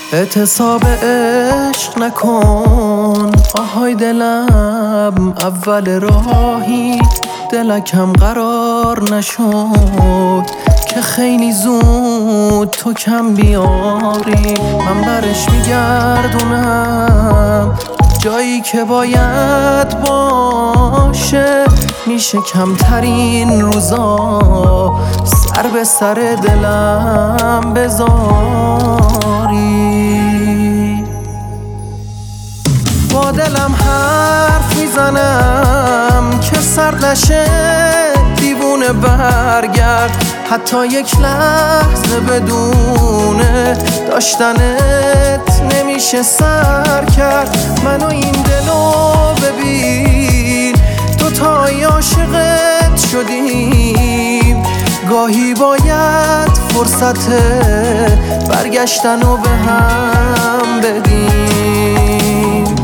اعتصاب عشق نکن آهای دلم، اول راهی دلکم قرار نشد که خیلی زود تو کم بیاری. من برش میگردونم جایی که باید باشه، میشه کمترین روزا سر به سر دلم بذاری. با دلم حرف میزنم که سرد نشه دیوونه برگرد، حتی یک لحظه بدون داشتنت نمیشه سر کرد. منو این دلو ببین، دوتایی عاشقت شدیم، گاهی باید فرصت برگشتنو به هم بدیم.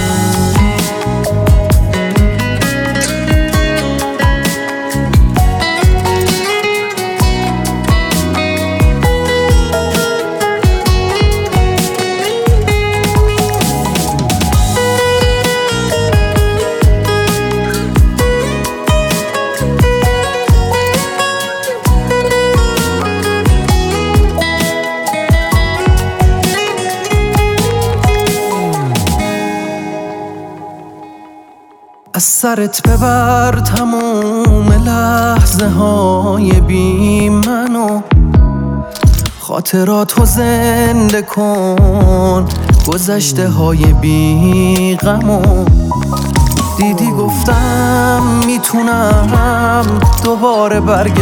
از سرت ببر تموم لحظه های بی منو، خاطراتو زنده کن گذشته های بی غمو. دیدی گفتم میتونم دوباره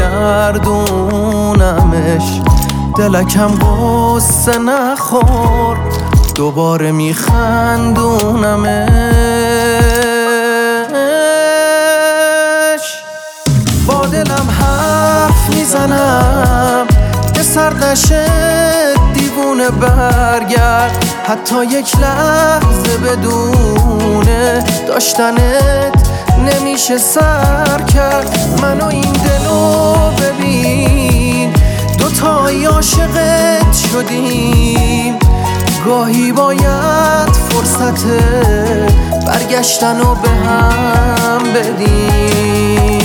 برگردونمش، دلکم غصه نخور دوباره میخندونمش. با دلم حرف میزنم که سرد نشه دیوونه برگرد، حتی یک لحظه بدون داشتنت نمیشه سر کرد. منو این دلو ببین، دوتایی عاشقت شدیم، گاهی باید فرصت برگشتنو به هم بدیم.